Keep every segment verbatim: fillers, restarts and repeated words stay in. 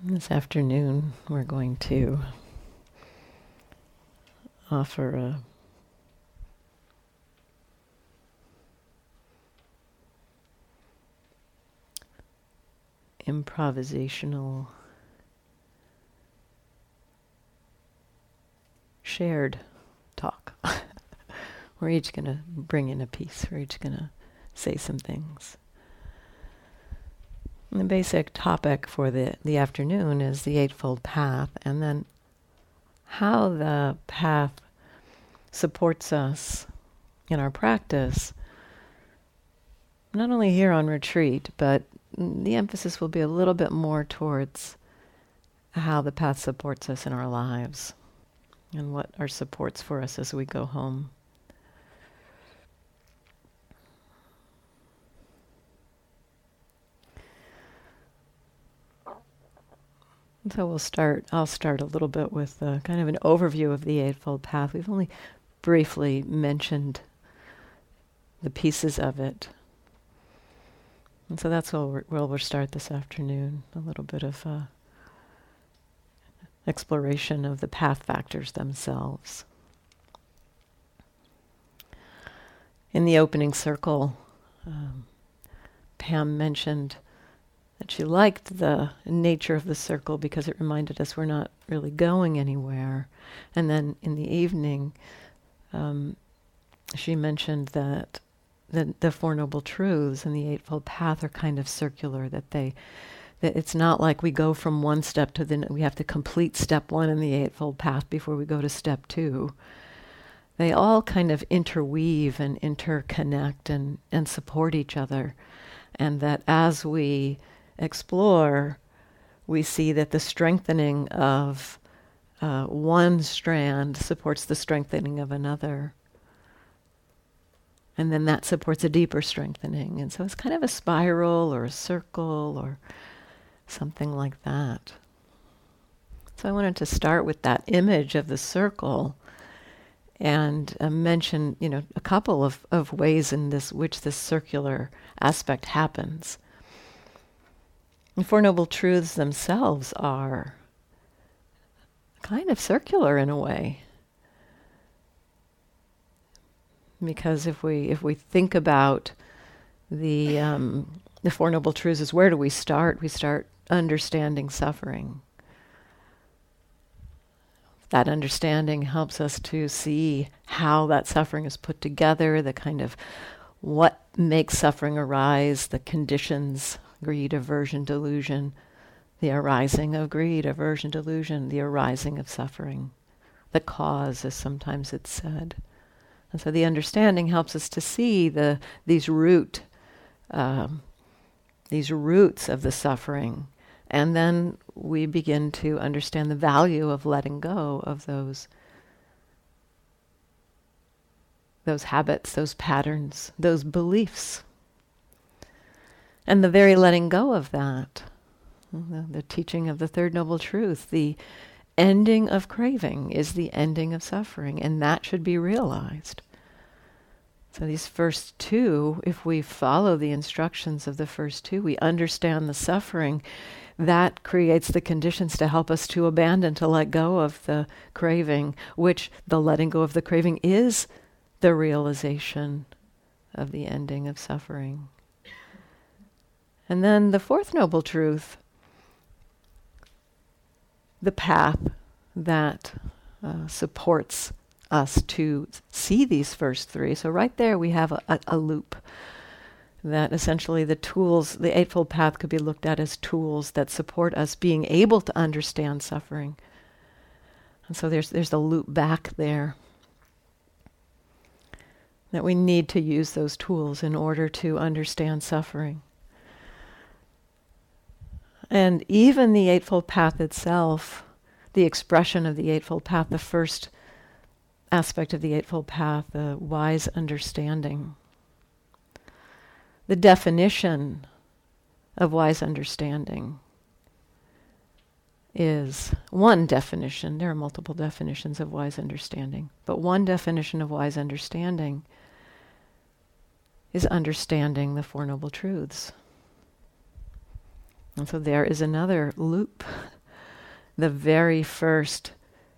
This afternoon, we're going to offer a improvisational shared talk. We're each going to bring in a piece. We're each going to say some things. And the basic topic for the, the afternoon is the Eightfold Path, and then how the path supports us in our practice, not only here on retreat, but the emphasis will be a little bit more towards how the path supports us in our lives and what are supports for us as we go home. So we'll start, I'll start a little bit with uh, kind of an overview of the Eightfold Path. We've only briefly mentioned the pieces of it. And so that's where, where we'll start this afternoon, a little bit of uh, exploration of the path factors themselves. In the opening circle, um, Pam mentioned that she liked the nature of the circle because it reminded us we're not really going anywhere. And then in the evening, um, she mentioned that the, the Four Noble Truths and the Eightfold Path are kind of circular, that they, that it's not like we go from one step to the, we have to complete step one in the Eightfold Path before we go to step two. They all kind of interweave and interconnect and, and support each other. And that as we explore, we see that the strengthening of uh, one strand supports the strengthening of another. And then that supports a deeper strengthening. And so it's kind of a spiral or a circle or something like that. So I wanted to start with that image of the circle and uh, mention, you know, a couple of, of ways in this which this circular aspect happens. The Four Noble Truths themselves are kind of circular in a way. Because if we if we think about the um, the Four Noble Truths, is where do we start? We start understanding suffering. That understanding helps us to see how that suffering is put together, the kind of what makes suffering arise, the conditions, greed, aversion, delusion, the arising of greed, aversion, delusion, the arising of suffering, the cause, as sometimes it's said. And so the understanding helps us to see the these root, um, these roots of the suffering, and then we begin to understand the value of letting go of those those habits, those patterns, those beliefs. And the very letting go of that, the, the teaching of the Third Noble Truth, the ending of craving is the ending of suffering, and that should be realized. So these first two, if we follow the instructions of the first two, we understand the suffering, that creates the conditions to help us to abandon, to let go of the craving, which the letting go of the craving is the realization of the ending of suffering. And then the Fourth Noble Truth, the path that uh, supports us to see these first three. So right there we have a, a, a loop that essentially the tools, the Eightfold Path could be looked at as tools that support us being able to understand suffering. And so there's there's a loop back there that we need to use those tools in order to understand suffering. And even the Eightfold Path itself, the expression of the Eightfold Path, the first aspect of the Eightfold Path, the wise understanding. The definition of wise understanding is one definition. There are multiple definitions of wise understanding, but one definition of wise understanding is understanding the Four Noble Truths. And so there is another loop the very first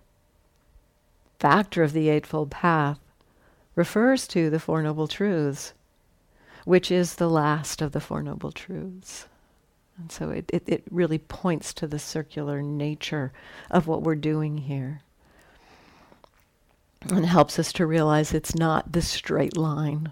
factor of the Eightfold Path refers to the Four Noble Truths, which is the last of the Four Noble Truths. And so it, it, it really points to the circular nature of what we're doing here. And helps us to realize it's not this straight line.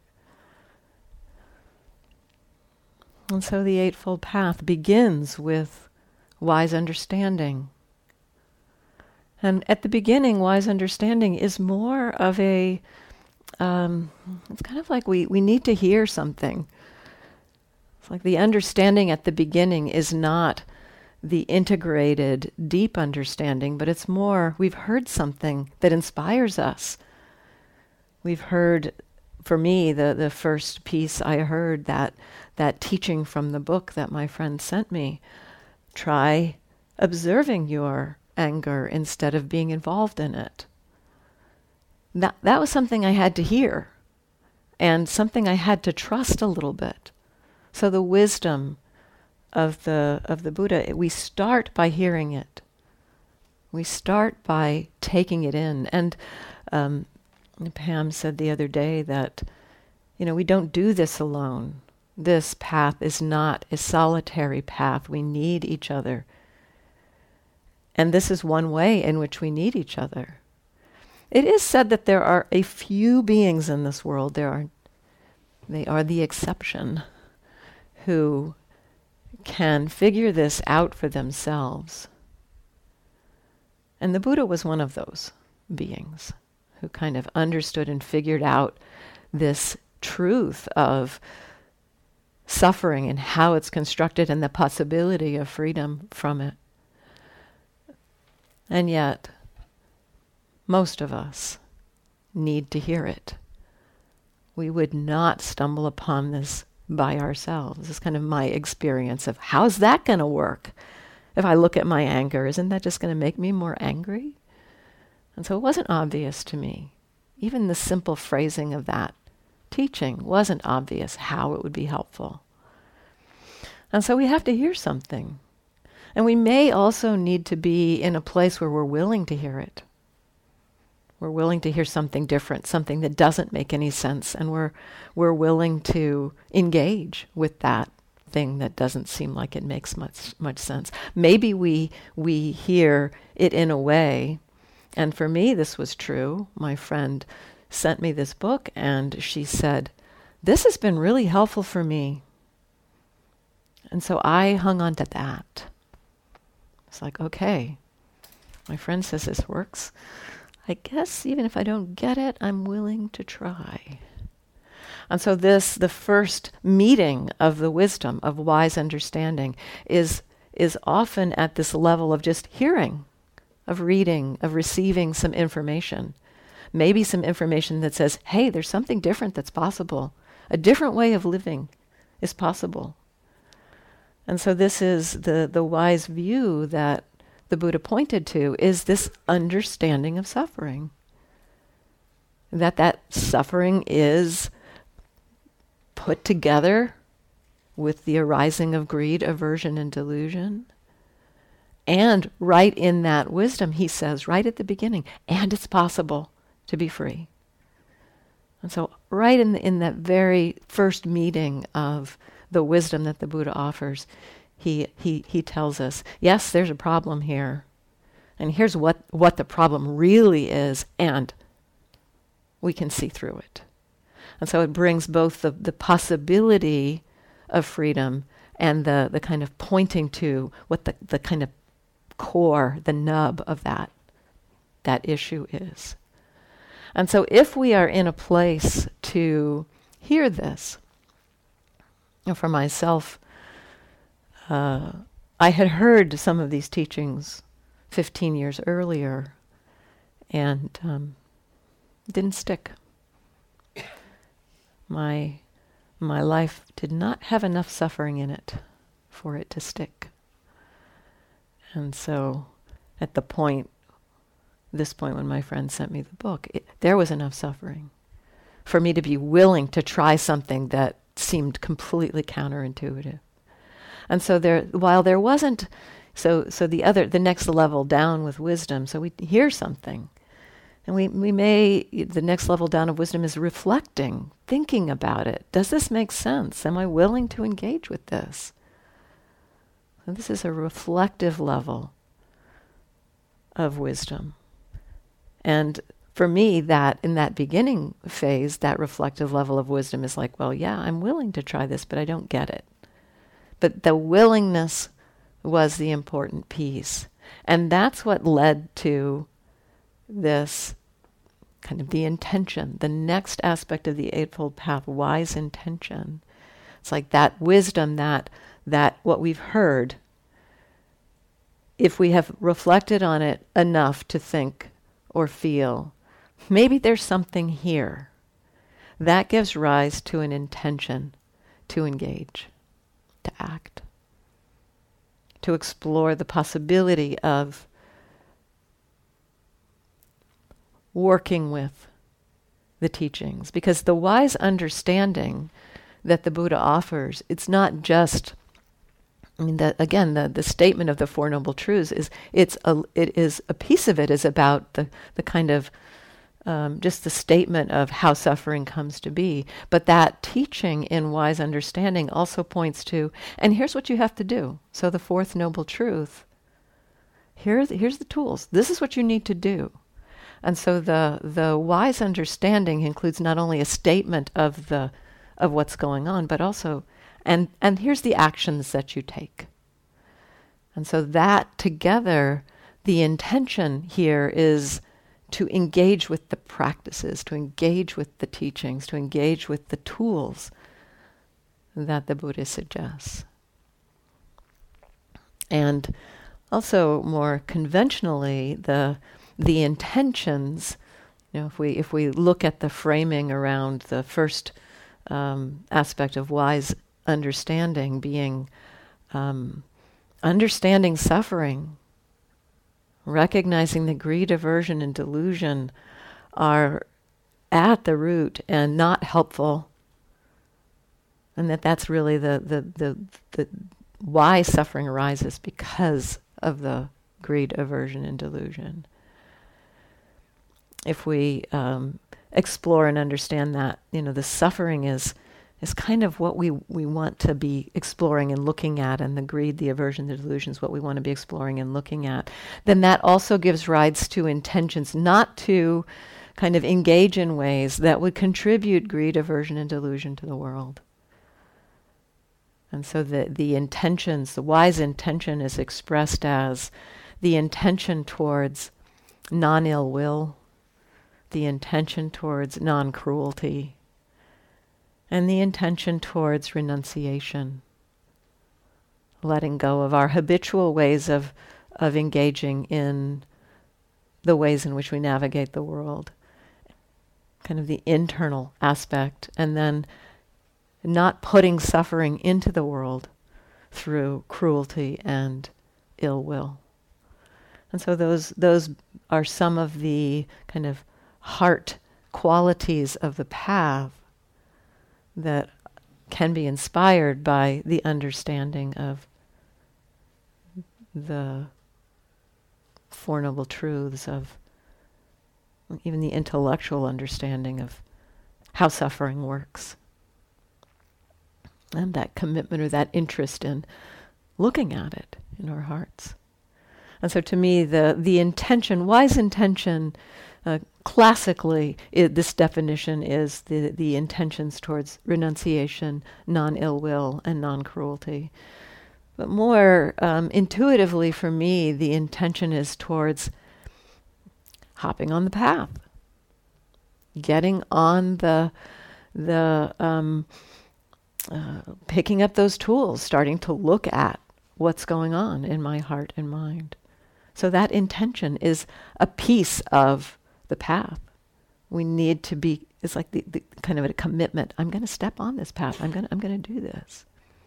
And so the Eightfold Path begins with wise understanding. And at the beginning, wise understanding is more of a, um, it's kind of like we, we need to hear something. It's like the understanding at the beginning is not the integrated, deep understanding, but it's more, we've heard something that inspires us. We've heard, for me, the, the first piece I heard, that, that teaching from the book that my friend sent me, try observing your anger instead of being involved in it. That, that was something I had to hear, and something I had to trust a little bit. So the wisdom of the of the Buddha, we start by hearing it. We start by taking it in. And um, Pam said the other day that, you know, we don't do this alone. This path is not a solitary path. We need each other. And this is one way in which we need each other. It is said that there are a few beings in this world, there are, they are the exception, who can figure this out for themselves. And the Buddha was one of those beings who kind of understood and figured out this truth of suffering and how it's constructed and the possibility of freedom from it. And yet, most of us need to hear it. We would not stumble upon this by ourselves. This is kind of my experience of how's that going to work? If I look at my anger, isn't that just going to make me more angry? And so it wasn't obvious to me. Even the simple phrasing of that teaching wasn't obvious how it would be helpful. And so we have to hear something. And we may also need to be in a place where we're willing to hear it. We're willing to hear something different, something that doesn't make any sense, and we're we're willing to engage with that thing that doesn't seem like it makes much much sense. Maybe we we hear it in a way, and for me this was true. My friend sent me this book and she said, "This has been really helpful for me." And so I hung on to that. It's like, okay, my friend says this works. I guess even if I don't get it, I'm willing to try. And so this, the first meeting of the wisdom, of wise understanding, is is often at this level of just hearing, of reading, of receiving some information. Maybe some information that says, hey, there's something different that's possible. A different way of living is possible. And so this is the, the wise view that the Buddha pointed to, is this understanding of suffering. That that suffering is put together with the arising of greed, aversion, and delusion. And right in that wisdom, he says, right at the beginning, and it's possible to be free. And so right in the, in that very first meeting of the wisdom that the Buddha offers, he he he tells us, yes, there's a problem here. And here's what, what the problem really is, and we can see through it. And so it brings both the, the possibility of freedom and the, the kind of pointing to what the, the kind of core, the nub of that, that issue is. And so if we are in a place to hear this, you know, for myself, uh, I had heard some of these teachings fifteen years earlier and um, didn't stick. My my life did not have enough suffering in it for it to stick. And so at the point, this point when my friend sent me the book, it, there was enough suffering for me to be willing to try something that seemed completely counterintuitive. And so there, while there wasn't So so the other, the next level down with wisdom, so we hear something. And we, we may, the next level down of wisdom is reflecting, thinking about it. Does this make sense? Am I willing to engage with this? So this is a reflective level of wisdom. And for me, that in that beginning phase, that reflective level of wisdom is like, well, yeah, I'm willing to try this, but I don't get it. But the willingness was the important piece. And that's what led to this kind of the intention, the next aspect of the Eightfold Path, wise intention. It's like that wisdom, that that what we've heard, if we have reflected on it enough to think or feel, maybe there's something here. That gives rise to an intention to engage, to act, to explore the possibility of working with the teachings. Because the wise understanding that the Buddha offers, it's not just, I mean, the, again, the, the statement of the Four Noble Truths is, it's a, it is, a piece of it is about the, the kind of, um, just the statement of how suffering comes to be. But that teaching in wise understanding also points to, and here's what you have to do. So the Fourth Noble Truth, here's, here's the tools. This is what you need to do. And so the the wise understanding includes not only a statement of the of what's going on, but also, and and here's the actions that you take. And so that together, the intention here is to engage with the practices, to engage with the teachings, to engage with the tools that the Buddha suggests. And also more conventionally, the the intentions, you know, if we if we look at the framing around the first um, aspect of wise understanding being um, understanding suffering, recognizing that greed, aversion, and delusion are at the root and not helpful, and that that's really the the the, the why suffering arises, because of the greed, aversion, and delusion. If we um, explore and understand that, you know, the suffering is is kind of what we, we want to be exploring and looking at, and the greed, the aversion, the delusion is what we want to be exploring and looking at, then that also gives rise to intentions not to kind of engage in ways that would contribute greed, aversion, and delusion to the world. And so the, the intentions, the wise intention is expressed as the intention towards non-ill will, the intention towards non-cruelty, and the intention towards renunciation, letting go of our habitual ways of, of engaging in the ways in which we navigate the world, kind of the internal aspect, and then not putting suffering into the world through cruelty and ill will. And so those those are some of the kind of heart qualities of the path that can be inspired by the understanding of the Four Noble Truths, of even the intellectual understanding of how suffering works, and that commitment or that interest in looking at it in our hearts. And so to me, the, the intention, wise intention, uh, classically, I, this definition is the, the intentions towards renunciation, non-ill will, and non-cruelty. But more um, intuitively for me, the intention is towards hopping on the path, getting on the, the um, uh, picking up those tools, starting to look at what's going on in my heart and mind. So that intention is a piece of the path. We need to be, it's like the, the kind of a commitment. I'm going to step on this path. I'm going to, I'm going to do this.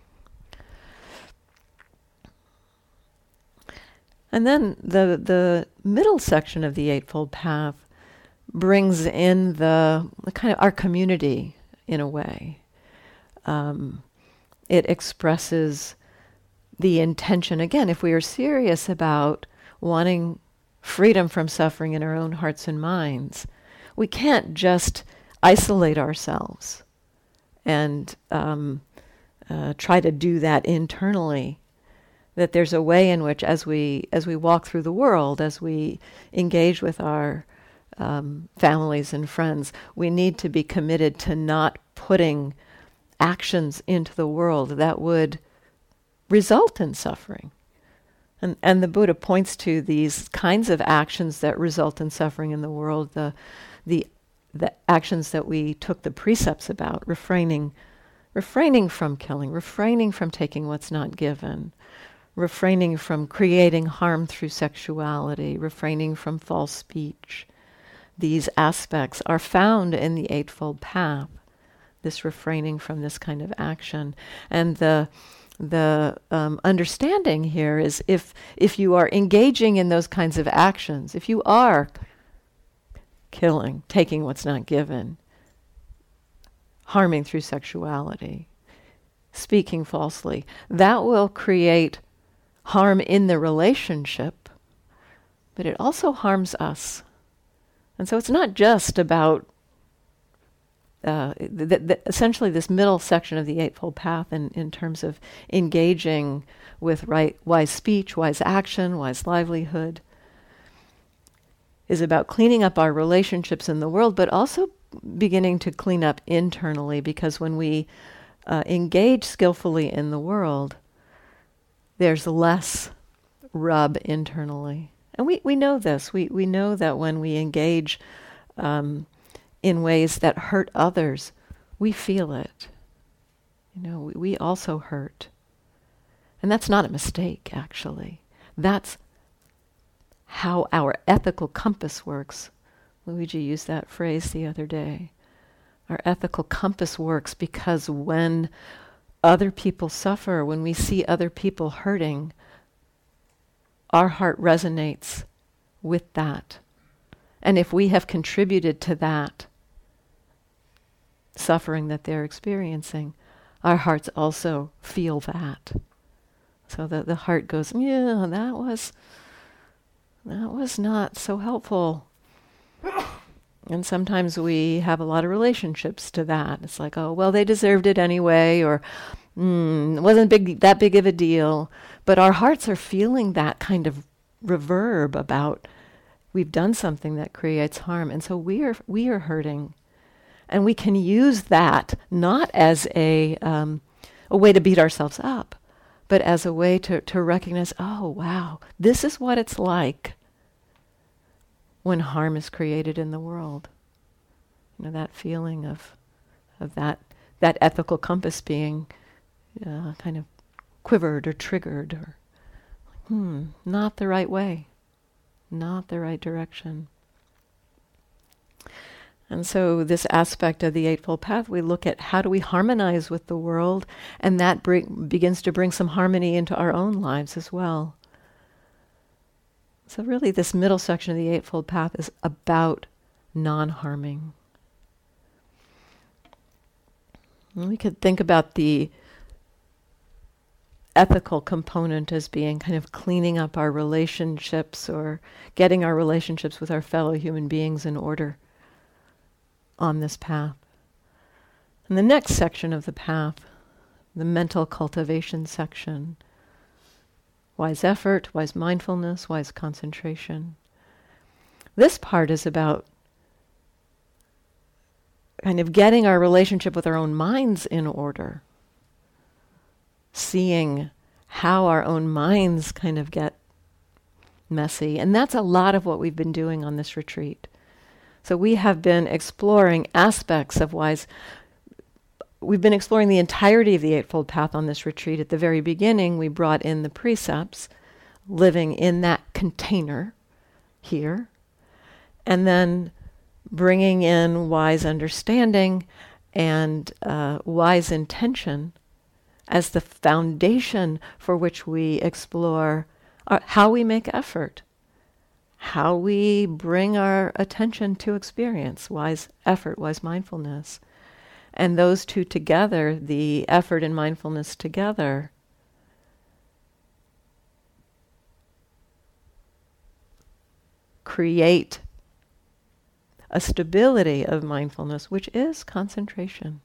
And then the the middle section of the Eightfold Path brings in the, the kind of our community in a way. Um, it expresses the intention, again, if we are serious about wanting freedom from suffering in our own hearts and minds, we can't just isolate ourselves and um, uh, try to do that internally. That there's a way in which, as we as we walk through the world, as we engage with our um, families and friends, we need to be committed to not putting actions into the world that would result in suffering. And and the Buddha points to these kinds of actions that result in suffering in the world, the the the actions that we took the precepts about, refraining refraining from killing, refraining from taking what's not given, refraining from creating harm through sexuality, refraining from false speech. These aspects are found in the Eightfold Path, this refraining from this kind of action. And the the um, understanding here is if if you are engaging in those kinds of actions, if you are killing, taking what's not given, harming through sexuality, speaking falsely, that will create harm in the relationship, but it also harms us. And so it's not just about uh, th- th- essentially this middle section of the Eightfold Path in, in terms of engaging with right, wise speech, wise action, wise livelihood, is about cleaning up our relationships in the world, but also beginning to clean up internally, because when we uh, engage skillfully in the world, there's less rub internally. And we, we know this. We we know that when we engage um, in ways that hurt others, we feel it. You know, we, we also hurt. And that's not a mistake, actually. That's how our ethical compass works. Luigi used that phrase the other day. Our ethical compass works because when other people suffer, when we see other people hurting, our heart resonates with that. And if we have contributed to that suffering that they're experiencing, our hearts also feel that. So that the heart goes, yeah, that was that was not so helpful. And sometimes we have a lot of relationships to that. It's like, oh, well, they deserved it anyway, or mm, it wasn't big, that big of a deal. But our hearts are feeling that kind of reverb about we've done something that creates harm. And so we are we are hurting. And we can use that not as a um, a way to beat ourselves up, but as a way to, to recognize, oh, wow, this is what it's like when harm is created in the world. You know, that feeling of of that that ethical compass being uh, kind of quivered or triggered, or hmm, not the right way, not the right direction. And so this aspect of the Eightfold Path, we look at how do we harmonize with the world, and that bring, begins to bring some harmony into our own lives as well. So really this middle section of the Eightfold Path is about non-harming. And we could think about the ethical component as being kind of cleaning up our relationships or getting our relationships with our fellow human beings in order on this path. And the next section of the path, the mental cultivation section, wise effort, wise mindfulness, wise concentration. This part is about kind of getting our relationship with our own minds in order, seeing how our own minds kind of get messy. And that's a lot of what we've been doing on this retreat. So we have been exploring aspects of wise. We've been exploring the entirety of the Eightfold Path on this retreat. At the very beginning, we brought in the precepts, living in that container here, and then bringing in wise understanding and uh, wise intention as the foundation for which we explore uh, how we make effort, how we bring our attention to experience, wise effort, wise mindfulness. And those two together, the effort and mindfulness together, create a stability of mindfulness, which is concentration.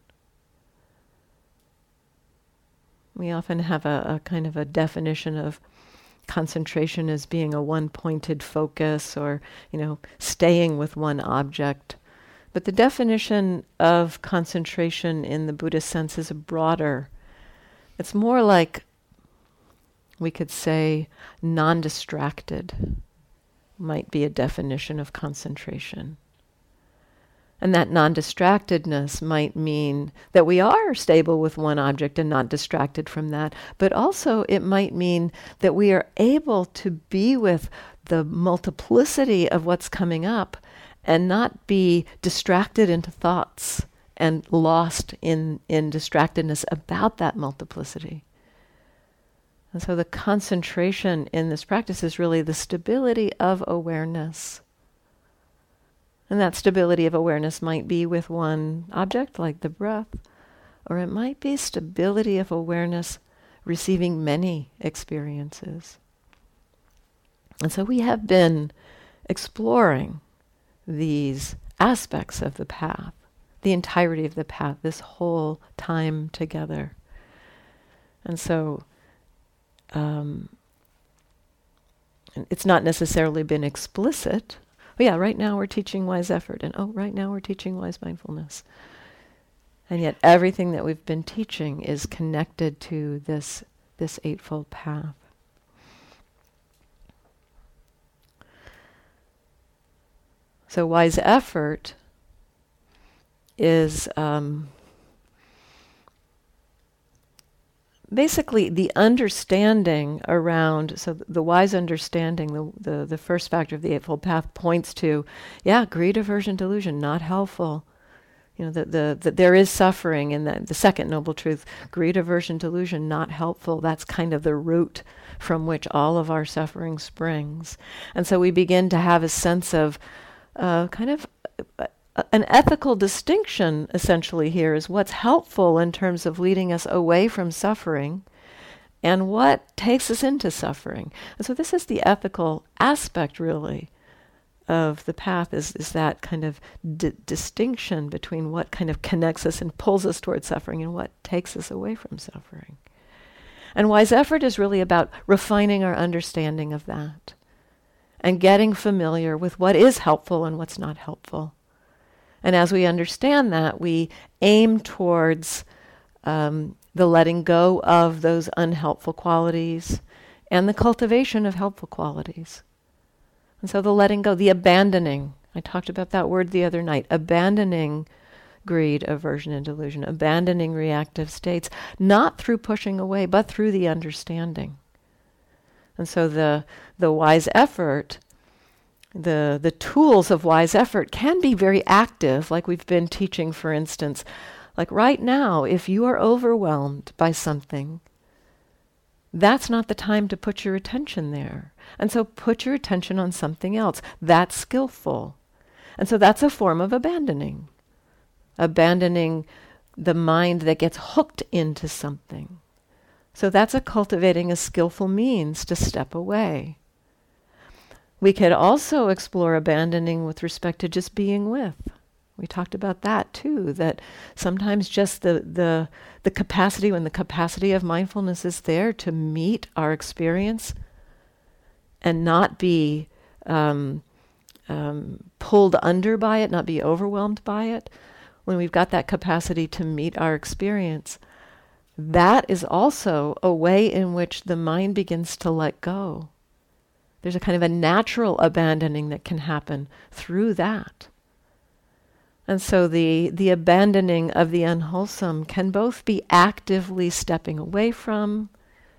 We often have a, a kind of a definition of concentration as being a one-pointed focus, or, you know, staying with one object. But the definition of concentration in the Buddhist sense is broader. It's more like, we could say, non-distracted might be a definition of concentration. And that non-distractedness might mean that we are stable with one object and not distracted from that. But also it might mean that we are able to be with the multiplicity of what's coming up and not be distracted into thoughts and lost in, in distractedness about that multiplicity. And so the concentration in this practice is really the stability of awareness. And that stability of awareness might be with one object, like the breath, or it might be stability of awareness receiving many experiences. And so we have been exploring these aspects of the path, the entirety of the path, this whole time together. And so um, it's not necessarily been explicit. But yeah, right now we're teaching wise effort, and oh, right now we're teaching wise mindfulness. And yet everything that we've been teaching is connected to this, this Eightfold Path. So wise effort is um, basically the understanding around, so the wise understanding, the, the, the first factor of the Eightfold Path points to, yeah, greed, aversion, delusion, not helpful. You know, that the, the, there is suffering in the, the second noble truth, greed, aversion, delusion, not helpful. That's kind of the root from which all of our suffering springs. And so we begin to have a sense of uh, kind of uh, an ethical distinction essentially here is what's helpful in terms of leading us away from suffering and what takes us into suffering. And so this is the ethical aspect really of the path, is, is that kind of d- distinction between what kind of connects us and pulls us towards suffering and what takes us away from suffering. And wise effort is really about refining our understanding of that and getting familiar with what is helpful and what's not helpful. And as we understand that, we aim towards um, the letting go of those unhelpful qualities and the cultivation of helpful qualities. And so the letting go, the abandoning, I talked about that word the other night, abandoning greed, aversion, and delusion, abandoning reactive states, not through pushing away, but through the understanding. And so the the wise effort, the the tools of wise effort can be very active, like we've been teaching, for instance. Like right now, if you are overwhelmed by something, that's not the time to put your attention there. And so put your attention on something else. That's skillful. And so that's a form of abandoning. Abandoning the mind that gets hooked into something. So that's a cultivating a skillful means to step away. We could also explore abandoning with respect to just being with. We talked about that too, that sometimes just the, the, the capacity, when the capacity of mindfulness is there to meet our experience and not be um, um, pulled under by it, not be overwhelmed by it, when we've got that capacity to meet our experience, that is also a way in which the mind begins to let go. There's a kind of a natural abandoning that can happen through that. And so the, the abandoning of the unwholesome can both be actively stepping away from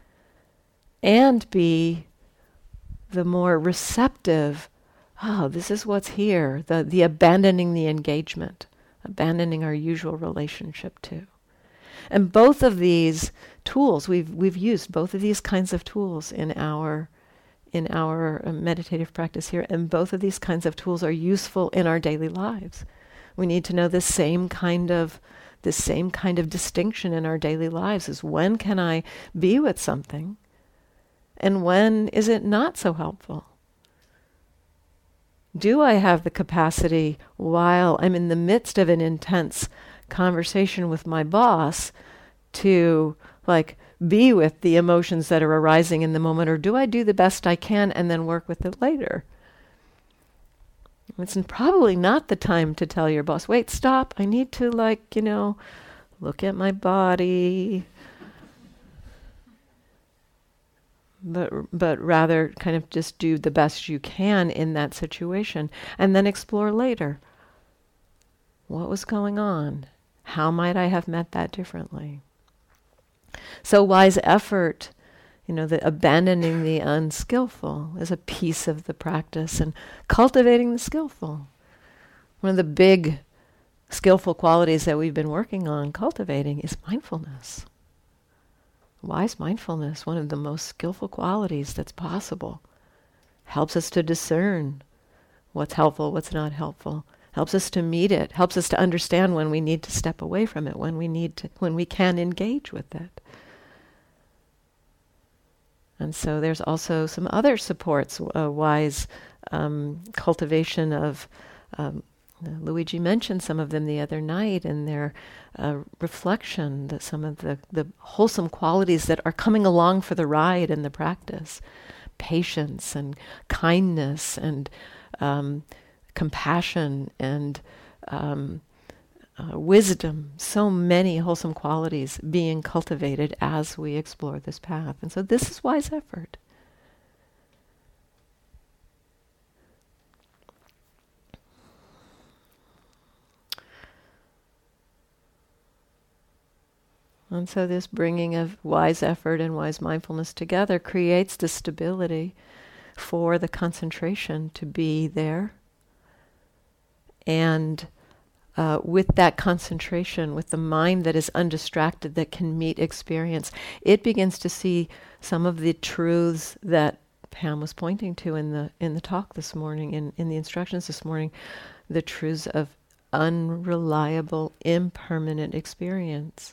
and be the more receptive, oh, this is what's here, the, the abandoning the engagement, abandoning our usual relationship to. And both of these tools, we've we've used both of these kinds of tools in our in our uh, meditative practice here, and both of these kinds of tools are useful in our daily lives. We need to know the same kind of the same kind of distinction in our daily lives is when can I be with something and when is it not so helpful? Do I have the capacity, while I'm in the midst of an intense conversation with my boss, to like be with the emotions that are arising in the moment, or do I do the best I can and then work with it later? It's probably not the time to tell your boss, wait, stop, I need to like, you know, look at my body. But but rather kind of just do the best you can in that situation and then explore later. What was going on? How might I have met that differently? So wise effort, you know, the abandoning the unskillful is a piece of the practice, and cultivating the skillful. One of the big skillful qualities that we've been working on cultivating is mindfulness. Wise mindfulness, one of the most skillful qualities that's possible, helps us to discern what's helpful, what's not helpful, helps us to meet it, helps us to understand when we need to step away from it, when we need to, when we can engage with it. And so there's also some other supports, uh, wise um, cultivation of um, Luigi mentioned some of them the other night in their uh, reflection, that some of the, the wholesome qualities that are coming along for the ride in the practice. Patience and kindness and um, compassion and um, uh, wisdom. So many wholesome qualities being cultivated as we explore this path. And so this is wise effort. And so this bringing of wise effort and wise mindfulness together creates the stability for the concentration to be there. And uh, with that concentration, with the mind that is undistracted, that can meet experience, it begins to see some of the truths that Pam was pointing to in the in the talk this morning, in, in the instructions this morning, the truths of unreliable, impermanent experience.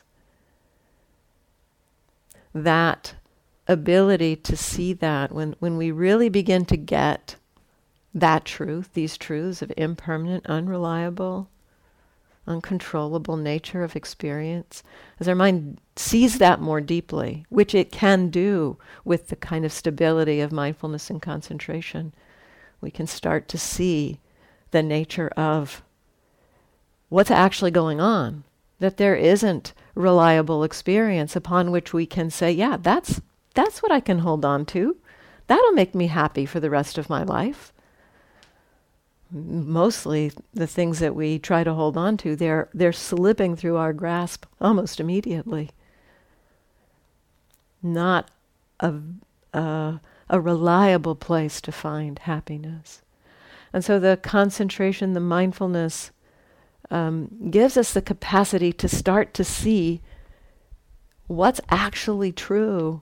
That ability to see that, when, when we really begin to get that truth, these truths of impermanent, unreliable, uncontrollable nature of experience, as our mind sees that more deeply, which it can do with the kind of stability of mindfulness and concentration, we can start to see the nature of what's actually going on. That there isn't reliable experience upon which we can say, yeah, that's that's what I can hold on to. That'll make me happy for the rest of my life. Mostly the things that we try to hold on to, they're they're slipping through our grasp almost immediately. Not a, a, a reliable place to find happiness. And so the concentration, the mindfulness, Um, gives us the capacity to start to see what's actually true.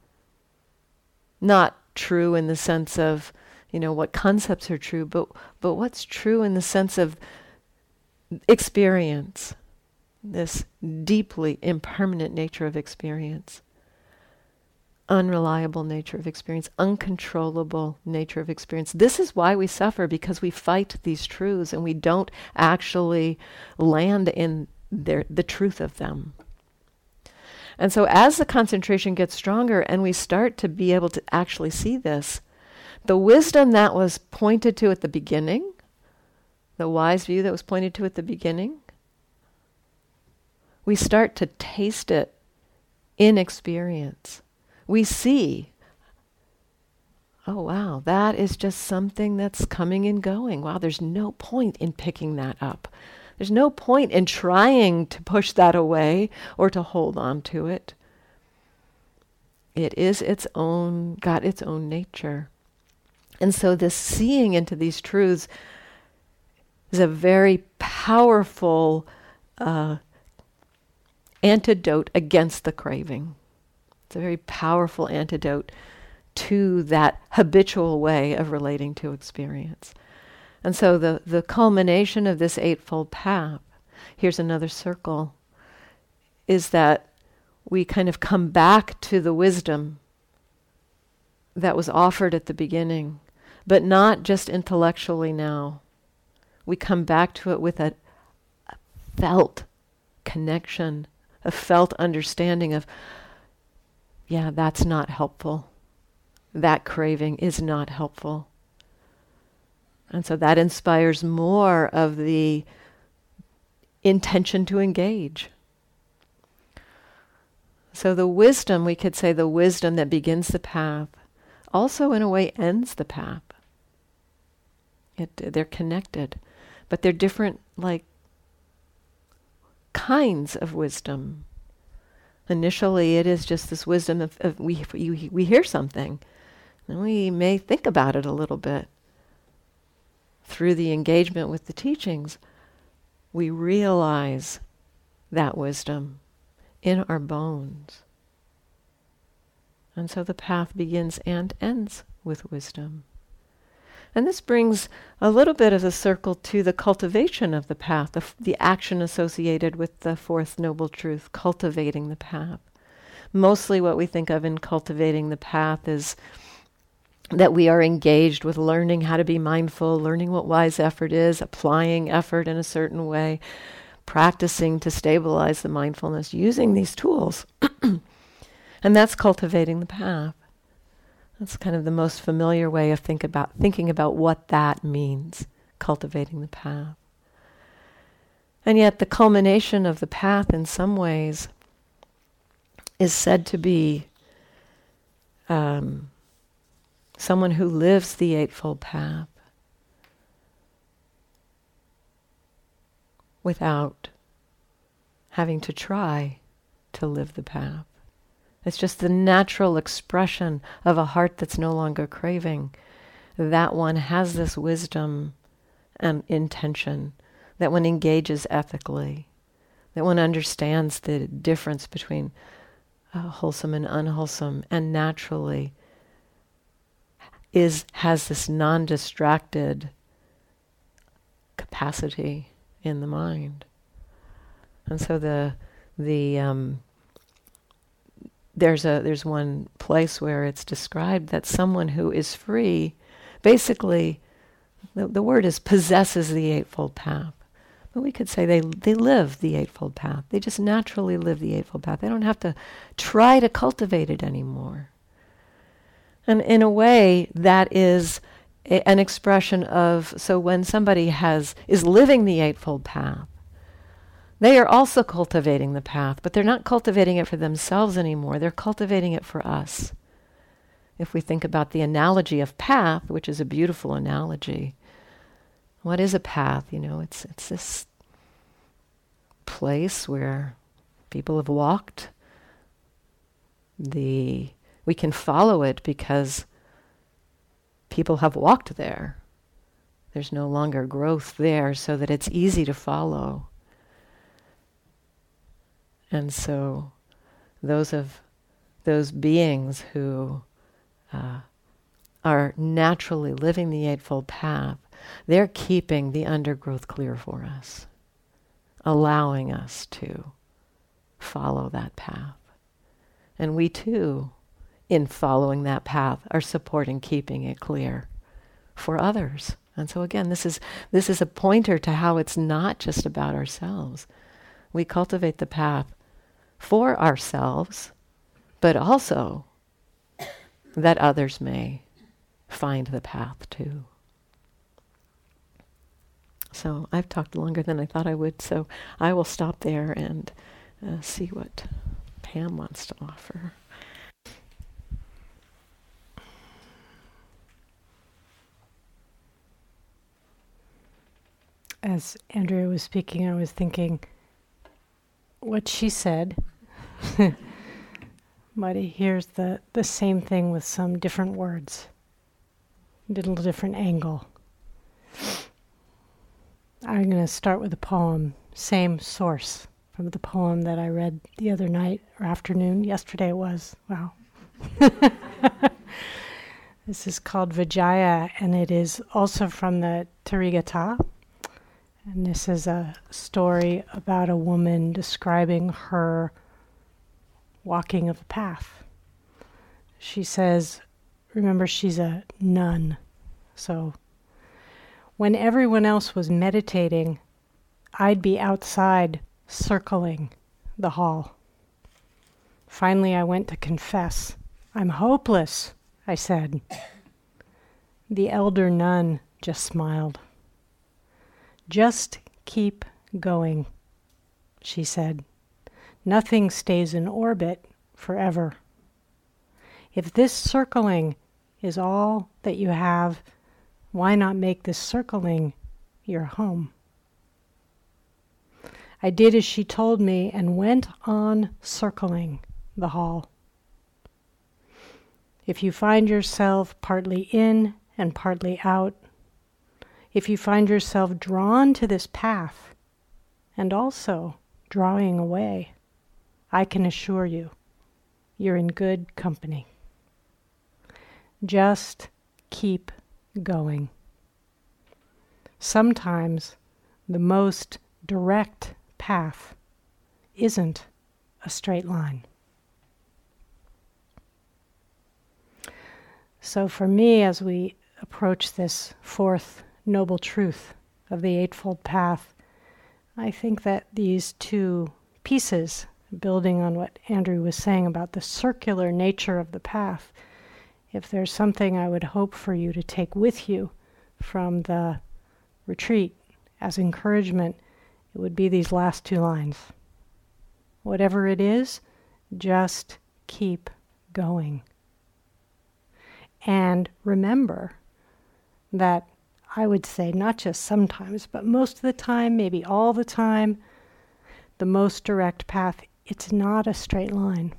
Not true in the sense of, you know, what concepts are true, but but what's true in the sense of experience, this deeply impermanent nature of experience, unreliable nature of experience, uncontrollable nature of experience. This is why we suffer, because we fight these truths and we don't actually land in their, the truth of them. And so as the concentration gets stronger and we start to be able to actually see this, the wisdom that was pointed to at the beginning, the wise view that was pointed to at the beginning, we start to taste it in experience. We see, oh wow, that is just something that's coming and going. Wow, there's no point in picking that up. There's no point in trying to push that away or to hold on to it. It is its own, got its own nature. And so this seeing into these truths is a very powerful uh, antidote against the craving. It's a very powerful antidote to that habitual way of relating to experience. And so the, the culmination of this Eightfold Path, here's another circle, is that we kind of come back to the wisdom that was offered at the beginning, but not just intellectually now. We come back to it with a, a felt connection, a felt understanding of, yeah, that's not helpful. That craving is not helpful. And so that inspires more of the intention to engage. So the wisdom, we could say the wisdom that begins the path, also in a way ends the path. It, they're connected, but they're different, like, kinds of wisdom. Initially, it is just this wisdom of, of we, we we hear something, and we may think about it a little bit. Through the engagement with the teachings, we realize that wisdom in our bones. And so the path begins and ends with wisdom. And this brings a little bit of a circle to the cultivation of the path, the, f- the action associated with the fourth noble truth, cultivating the path. Mostly what we think of in cultivating the path is that we are engaged with learning how to be mindful, learning what wise effort is, applying effort in a certain way, practicing to stabilize the mindfulness, using these tools. And that's cultivating the path. That's kind of the most familiar way of think about thinking about what that means, cultivating the path. And yet the culmination of the path in some ways is said to be um, someone who lives the Eightfold Path without having to try to live the path. It's just the natural expression of a heart that's no longer craving. That one has this wisdom and intention, that one engages ethically, that one understands the difference between uh, wholesome and unwholesome, and naturally is has this non-distracted capacity in the mind. And so the the um, there's a there's one place where it's described that someone who is free, basically, the, the word is possesses the Eightfold Path. But we could say they they live the Eightfold Path. They just naturally live the Eightfold Path. They don't have to try to cultivate it anymore. And in a way, that is a, an expression of, so when somebody has is living the Eightfold Path, they are also cultivating the path, but they're not cultivating it for themselves anymore. They're cultivating it for us. If we think about the analogy of path, which is a beautiful analogy, what is a path? You know, it's it's this place where people have walked. The we can follow it because people have walked there. There's no longer growth there, so that it's easy to follow. And so those of those beings who uh, are naturally living the Eightfold Path, they're keeping the undergrowth clear for us, allowing us to follow that path. And we too, in following that path, are supporting keeping it clear for others. And so again, this is this is a pointer to how it's not just about ourselves. We cultivate the path for ourselves, but also that others may find the path too. So I've talked longer than I thought I would, so I will stop there and uh, see what Pam wants to offer. As Andrea was speaking, I was thinking what she said, but here's the, the same thing with some different words, a little different angle. I'm going to start with a poem, same source from the poem that I read the other night or afternoon. Yesterday it was. Wow. This is called Vijaya, and it is also from the Therigatha. And this is a story about a woman describing her walking of the path. She says, remember, she's a nun, So when everyone else was meditating, I'd be outside circling the hall. Finally, I went to confess. "I'm hopeless," I said. The elder nun just smiled. "Just keep going," she said. "Nothing stays in orbit forever. If this circling is all that you have, why not make this circling your home?" I did as she told me and went on circling the hall. If you find yourself partly in and partly out, if you find yourself drawn to this path and also drawing away, I can assure you, you're in good company. Just keep going. Sometimes the most direct path isn't a straight line. So for me, as we approach this fourth noble truth of the Eightfold Path, I think that these two pieces, building on what Andrew was saying about the circular nature of the path, if there's something I would hope for you to take with you from the retreat as encouragement, it would be these last two lines. Whatever it is, just keep going. And remember that I would say not just sometimes, but most of the time, maybe all the time, the most direct path, it's not a straight line.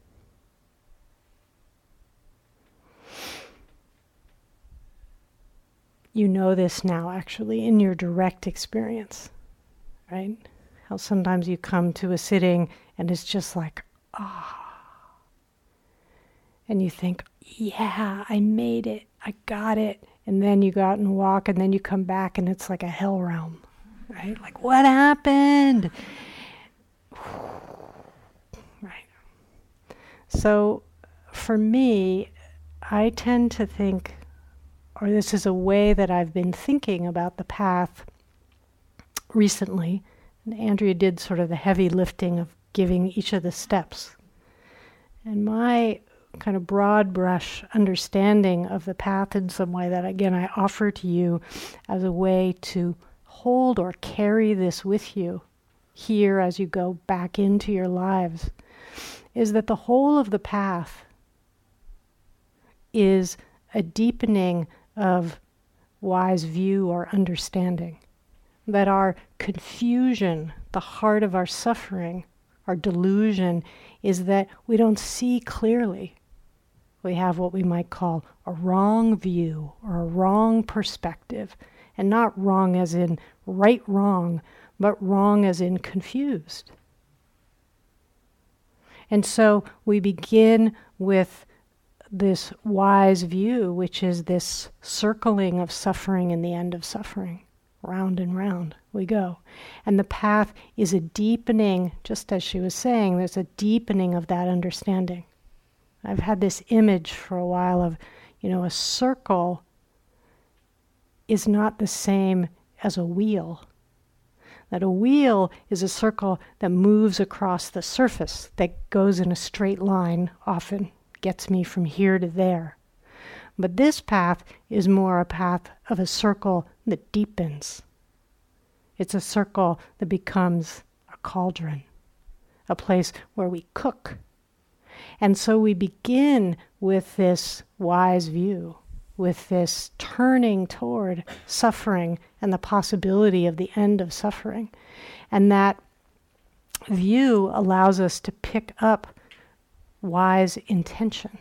You know this now, actually, in your direct experience, right? How sometimes you come to a sitting and it's just like, ah. And you think, yeah, I made it, I got it. And then you go out and walk and then you come back and it's like a hell realm, right? Like, what happened? Right. So for me, I tend to think, or this is a way that I've been thinking about the path recently. And Andrea did sort of the heavy lifting of giving each of the steps. And my kind of broad brush understanding of the path in some way that, again, I offer to you as a way to hold or carry this with you here as you go back into your lives, is that the whole of the path is a deepening of wise view or understanding. That our confusion, the heart of our suffering, our delusion, is that we don't see clearly. We have what we might call a wrong view or a wrong perspective. And not wrong as in right wrong, but wrong as in confused. And so we begin with this wise view, which is this circling of suffering and the end of suffering. Round and round we go. And the path is a deepening, just as she was saying, there's a deepening of that understanding. I've had this image for a while of, you know, a circle is not the same as a wheel. That a wheel is a circle that moves across the surface, that goes in a straight line, often gets me from here to there. But this path is more a path of a circle that deepens. It's a circle that becomes a cauldron, a place where we cook. And so we begin with this wise view, with this turning toward suffering and the possibility of the end of suffering. And that view allows us to pick up wise intention.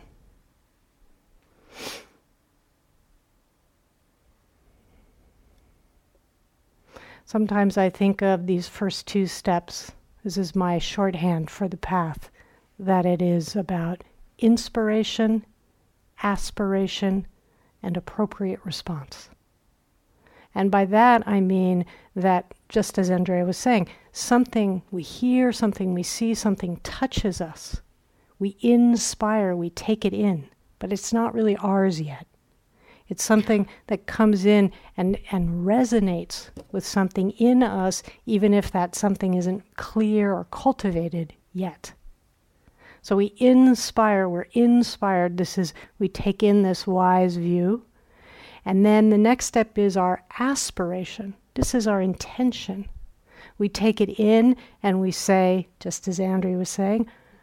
Sometimes I think of these first two steps, this is my shorthand for the path, that it is about inspiration, aspiration, and appropriate response. And by that I mean that, just as Andrea was saying, something we hear, something we see, something touches us. We inspire, we take it in, but it's not really ours yet. It's something that comes in and, and resonates with something in us, even if that something isn't clear or cultivated yet. So we inspire, we're inspired. This is, we take in this wise view. And then the next step is our aspiration. This is our intention. We take it in and we say, just as Andrea was saying,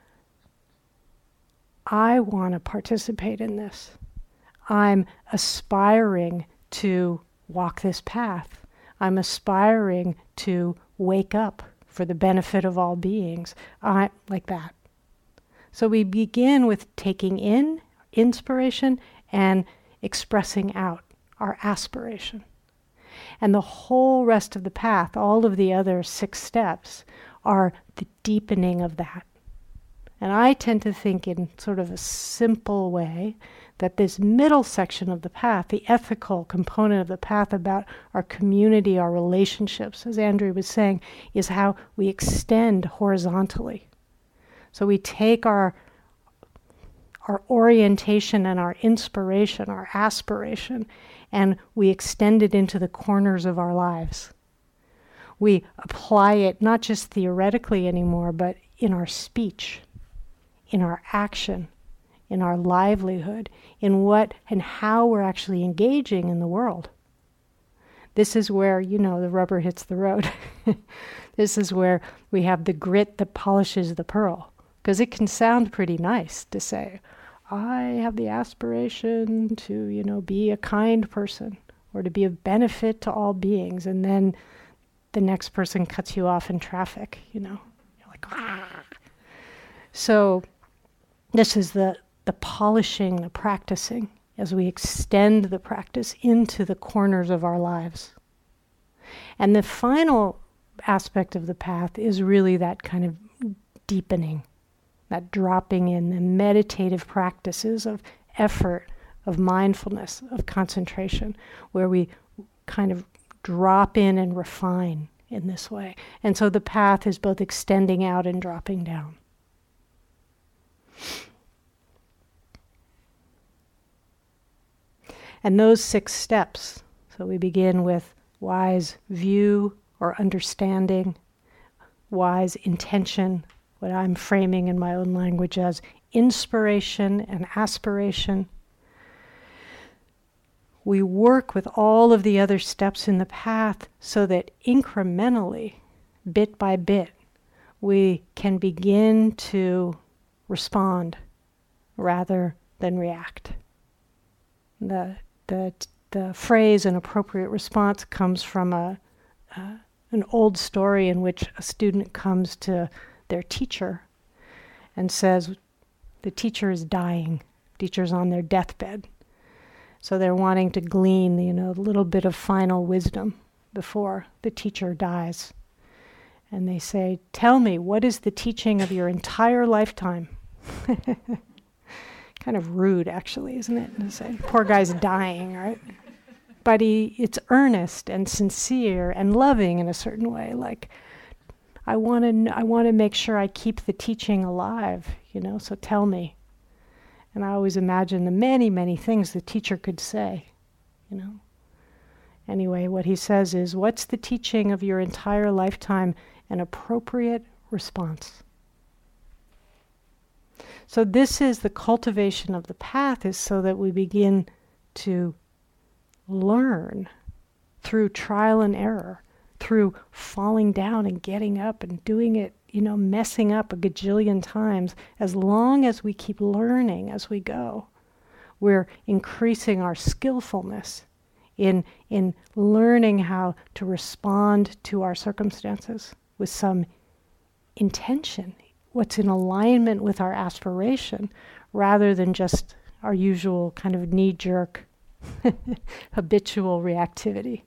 I want to participate in this. I'm aspiring to walk this path. I'm aspiring to wake up for the benefit of all beings. I, like that. So we begin with taking in inspiration and expressing out our aspiration. And the whole rest of the path, all of the other six steps, are the deepening of that. And I tend to think in sort of a simple way that this middle section of the path, the ethical component of the path about our community, our relationships, as Andrea was saying, is how we extend horizontally. So we take our our orientation and our inspiration, our aspiration, and we extend it into the corners of our lives. We apply it not just theoretically anymore, but in our speech, in our action, in our livelihood, in what and how we're actually engaging in the world. This is where, you know, the rubber hits the road. This is where we have the grit that polishes the pearl. Because it can sound pretty nice to say, I have the aspiration to, you know, be a kind person or to be of benefit to all beings. And then the next person cuts you off in traffic, you know. You're like, ah. So this is the, the polishing, the practicing, as we extend the practice into the corners of our lives. And the final aspect of the path is really that kind of deepening, that dropping in the meditative practices of effort, of mindfulness, of concentration, where we kind of drop in and refine in this way. And so the path is both extending out and dropping down. And those six steps, so we begin with wise view or understanding, wise intention, what I'm framing in my own language as inspiration and aspiration. We work with all of the other steps in the path so that incrementally, bit by bit, we can begin to respond rather than react. The, the, the phrase an appropriate response comes from a, uh, an old story in which a student comes to their teacher and says, the teacher is dying, teacher's on their deathbed. So they're wanting to glean, you know, a little bit of final wisdom before the teacher dies. And they say, tell me, what is the teaching of your entire lifetime? Kind of rude, actually, isn't it? To say, poor guy's dying, right? But he, it's earnest and sincere and loving in a certain way, like, I want to I want to make sure I keep the teaching alive, you know, so tell me. And I always imagine the many, many things the teacher could say, you know. Anyway, what he says is, what's the teaching of your entire lifetime? An appropriate response. So this is the cultivation of the path, is so that we begin to learn through trial and error, through falling down and getting up and doing it, you know, messing up a gajillion times. As long as we keep learning as we go, we're increasing our skillfulness in in learning how to respond to our circumstances with some intention, what's in alignment with our aspiration, rather than just our usual kind of knee-jerk, habitual reactivity.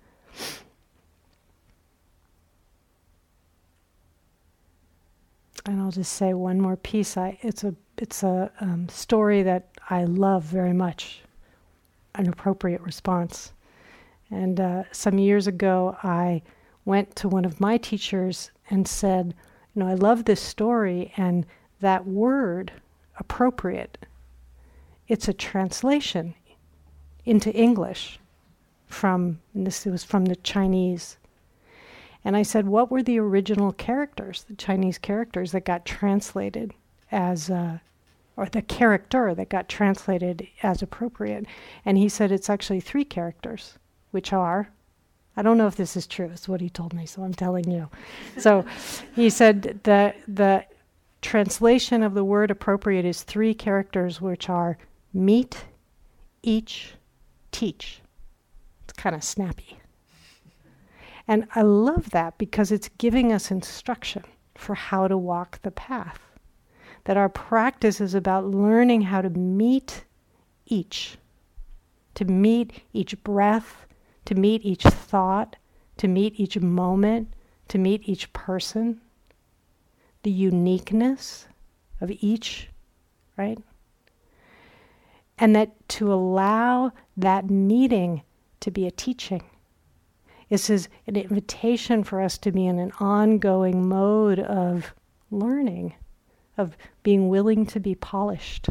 And I'll just say one more piece. I, it's a it's a um, story that I love very much, an appropriate response. And uh, some years ago, I went to one of my teachers and said, you know, I love this story, and that word, appropriate, it's a translation into English from, and this was from the Chinese. And I said, what were the original characters, the Chinese characters that got translated as, uh, or the character that got translated as appropriate? And he said it's actually three characters, which are, I don't know if this is true, it's what he told me, so I'm telling you. So he said the the translation of the word appropriate is three characters, which are meet, each, teach. It's kind of snappy. And I love that because it's giving us instruction for how to walk the path. That our practice is about learning how to meet each, to meet each breath, to meet each thought, to meet each moment, to meet each person, the uniqueness of each, right? And that to allow that meeting to be a teaching. This is an invitation for us to be in an ongoing mode of learning, of being willing to be polished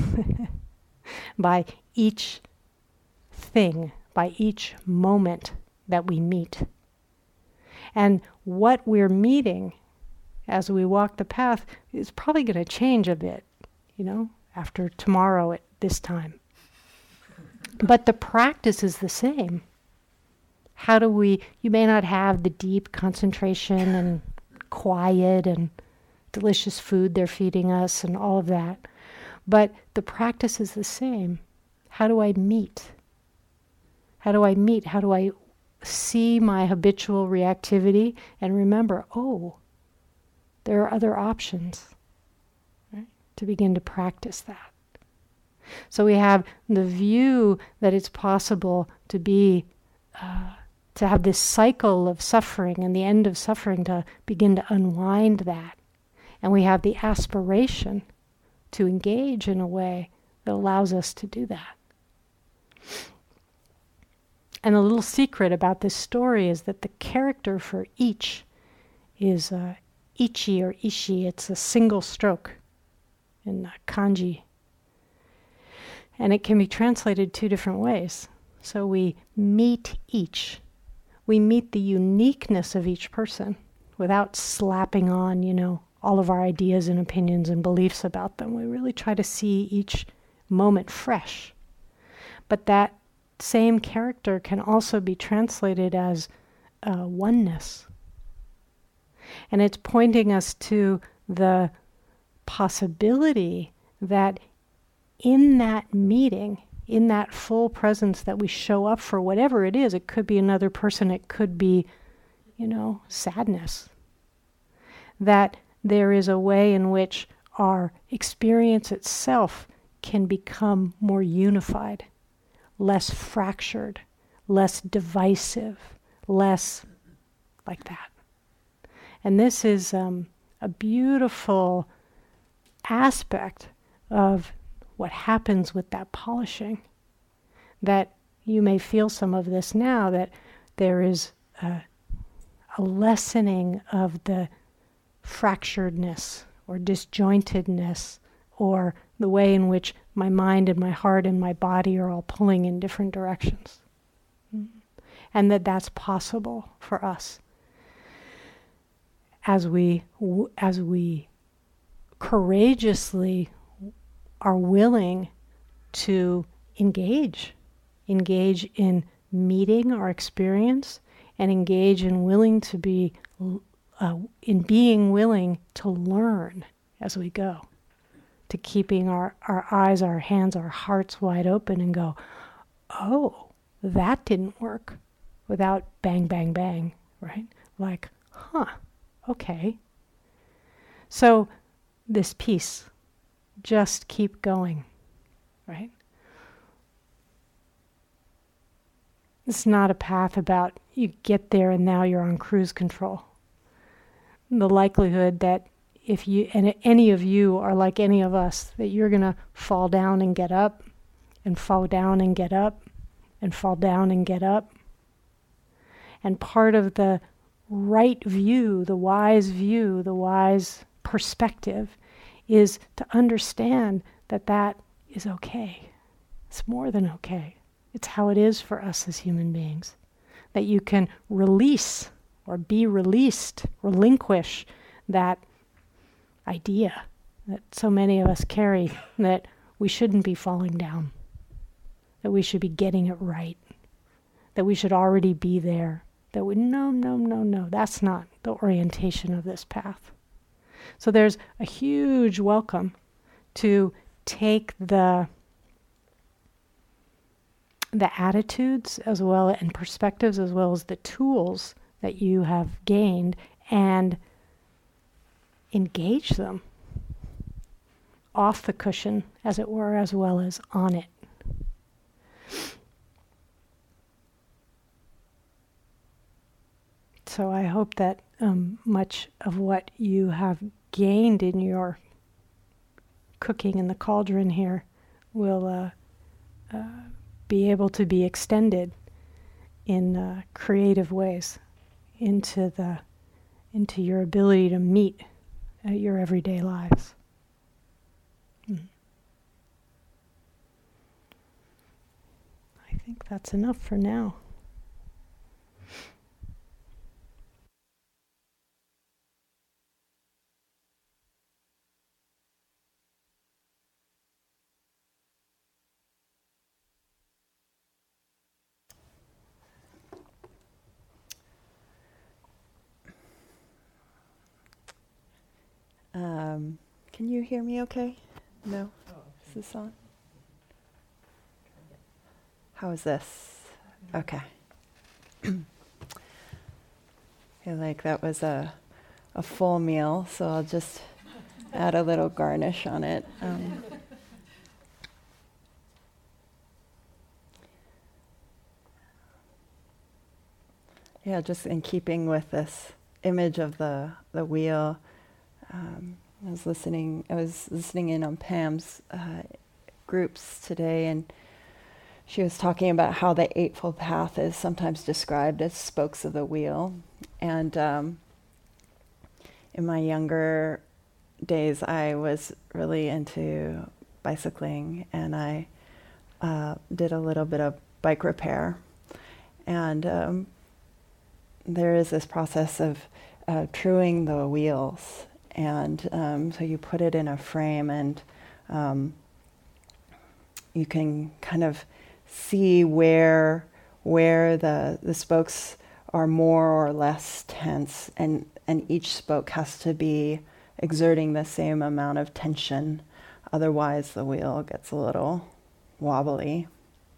by each thing, by each moment that we meet. And what we're meeting as we walk the path is probably going to change a bit, you know, after tomorrow at this time. But the practice is the same. How do we, you may not have the deep concentration and quiet and delicious food they're feeding us and all of that, but the practice is the same. How do I meet? How do I meet? How do I see my habitual reactivity and remember, oh, there are other options, right? To begin to practice that. So we have the view that it's possible to be, uh, to have this cycle of suffering and the end of suffering, to begin to unwind that. And we have the aspiration to engage in a way that allows us to do that. And a little secret about this story is that the character for each is uh, ichi or ishi. It's a single stroke in uh, kanji. And it can be translated two different ways. So we meet each. We meet the uniqueness of each person without slapping on, you know, all of our ideas and opinions and beliefs about them. We really try to see each moment fresh. But that same character can also be translated as uh, oneness. And it's pointing us to the possibility that in that meeting, in that full presence that we show up for whatever it is, it could be another person, it could be, you know, sadness, that there is a way in which our experience itself can become more unified, less fractured, less divisive, less like that. And this is um, a beautiful aspect of what happens with that polishing. That you may feel some of this now, that there is a, a lessening of the fracturedness or disjointedness, or the way in which my mind and my heart and my body are all pulling in different directions. Mm-hmm. And that that's possible for us as we w- as we courageously are willing to engage, engage in meeting our experience, and engage in willing to be, uh, in being willing to learn as we go, to keeping our, our eyes, our hands, our hearts wide open and go, oh, that didn't work, without bang, bang, bang, right? Like, huh, okay. So this piece, just keep going, right? It's not a path about you get there and now you're on cruise control. The likelihood that if you, and any of you are like any of us, that you're going to fall down and get up, and fall down and get up, and fall down and get up. And part of the right view, the wise view, the wise perspective is to understand that that is okay. It's more than okay. It's how it is for us as human beings. That you can release or be released, relinquish that idea that so many of us carry, that we shouldn't be falling down, that we should be getting it right, that we should already be there, that we, no, no, no, no, that's not the orientation of this path. So there's a huge welcome to take the the attitudes as well and perspectives as well as the tools that you have gained and engage them off the cushion, as it were, as well as on it. So I hope that um, much of what you have gained in your cooking in the cauldron here will uh, uh, be able to be extended in uh, creative ways into the into your ability to meet uh, your everyday lives. Mm. I think that's enough for now. Um, can you hear me okay? No? Is this on? How is this? Okay. I feel like that was a a full meal, so I'll just add a little garnish on it. Um, yeah, just in keeping with this image of the the wheel. Um, I was listening. I was listening in on Pam's uh, groups today, and she was talking about how the Eightfold Path is sometimes described as spokes of the wheel. And um, in my younger days, I was really into bicycling, and I uh, did a little bit of bike repair. And um, there is this process of uh, truing the wheels. And um, so you put it in a frame, and um, you can kind of see where where the the spokes are more or less tense, and, and each spoke has to be exerting the same amount of tension. Otherwise, the wheel gets a little wobbly.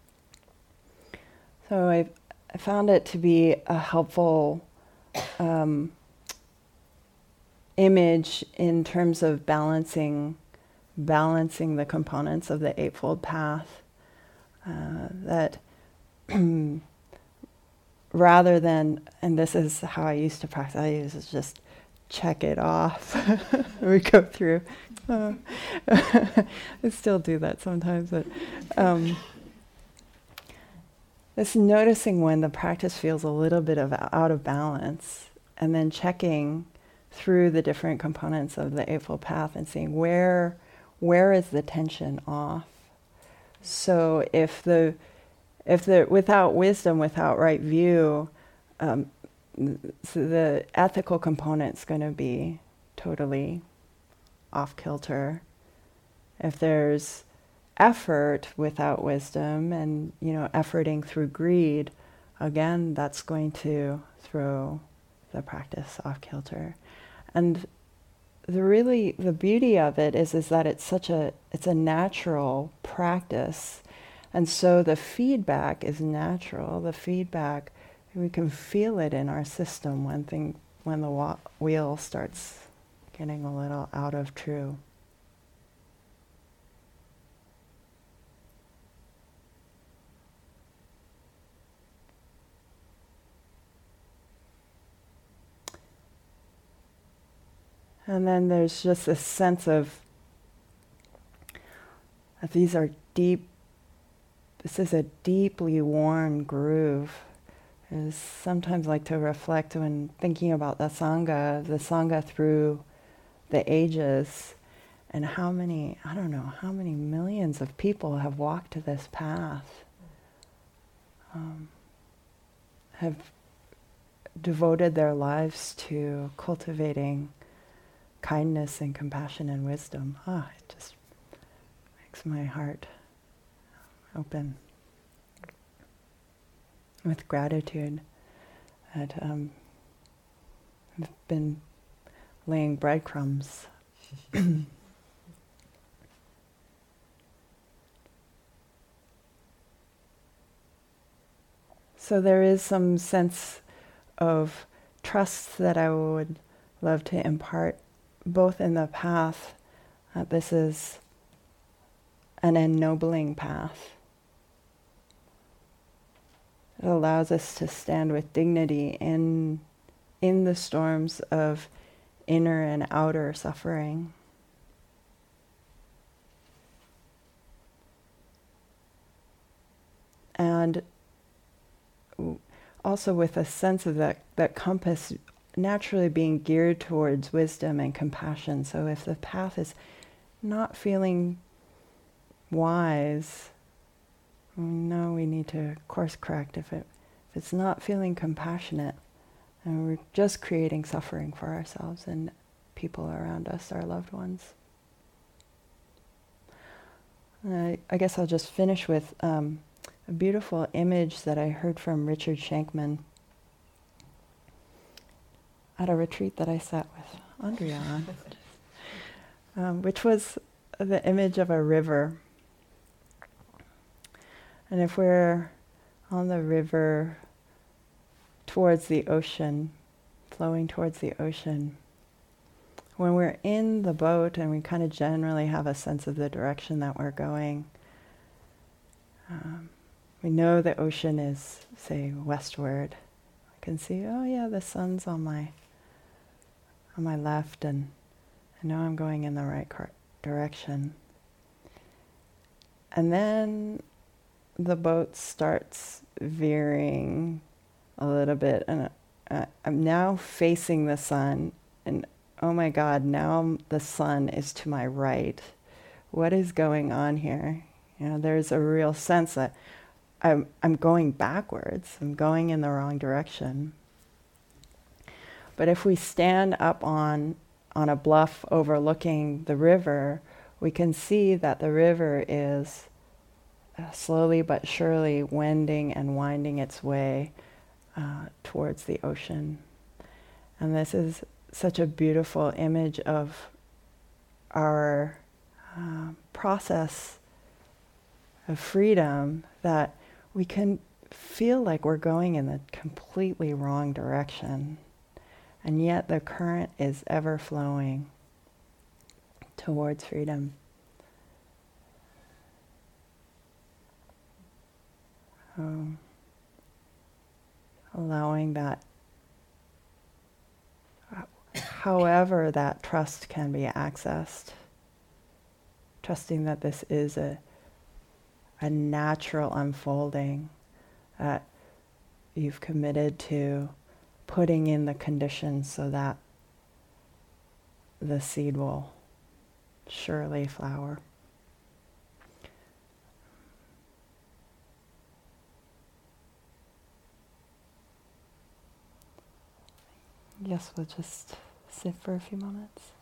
So I I found it to be a helpful um, image in terms of balancing balancing the components of the Eightfold Path. Uh, that rather than, and this is how I used to practice, I used to just check it off. We go through. Uh, I still do that sometimes, but um, it's noticing when the practice feels a little bit of out of balance, and then checking through the different components of the Eightfold Path and seeing where where is the tension off. So if the if the without wisdom, without right view, um, so the ethical component's going to be totally off kilter. If there's effort without wisdom, and you know, efforting through greed, again, that's going to throw the practice off kilter. And the really the beauty of it is is that it's such a it's a natural practice, and so the feedback is natural. The feedback, we can feel it in our system when thing when the wa- wheel starts getting a little out of true. And then there's just this sense of that these are deep, this is a deeply worn groove. I sometimes like to reflect when thinking about the Sangha, the Sangha through the ages, and how many, I don't know, how many millions of people have walked this path. um, have devoted their lives to cultivating kindness and compassion and wisdom. Ah, it just makes my heart open with gratitude that um, I've been laying breadcrumbs. So there is some sense of trust that I would love to impart, both in the path, uh, this is an ennobling path. It allows us to stand with dignity in, in the storms of inner and outer suffering. And also with a sense of that, that compass naturally being geared towards wisdom and compassion. So if the path is not feeling wise, we know we need to course correct. If, it, if it's not feeling compassionate, and we're just creating suffering for ourselves and people around us, our loved ones. I, I guess I'll just finish with um, a beautiful image that I heard from Richard Shankman at a retreat that I sat with Andrea on, um, which was the image of a river. And if we're on the river towards the ocean, flowing towards the ocean, when we're in the boat and we kind of generally have a sense of the direction that we're going, um, we know the ocean is, say, westward. I can see, oh yeah, the sun's on my on my left, and I know I'm going in the right cor- direction. And then the boat starts veering a little bit, and uh, I'm now facing the sun, and oh my God, now the sun is to my right. What is going on here? You know, there's a real sense that I'm, I'm going backwards. I'm going in the wrong direction. But if we stand up on, on a bluff overlooking the river, we can see that the river is uh, slowly but surely wending and winding its way uh, towards the ocean. And this is such a beautiful image of our uh, process of freedom, that we can feel like we're going in the completely wrong direction, and yet the current is ever flowing towards freedom. Um, allowing that, uh, however that trust can be accessed, trusting that this is a a natural unfolding, that you've committed to putting in the conditions so that the seed will surely flower. Yes, we'll just sit for a few moments.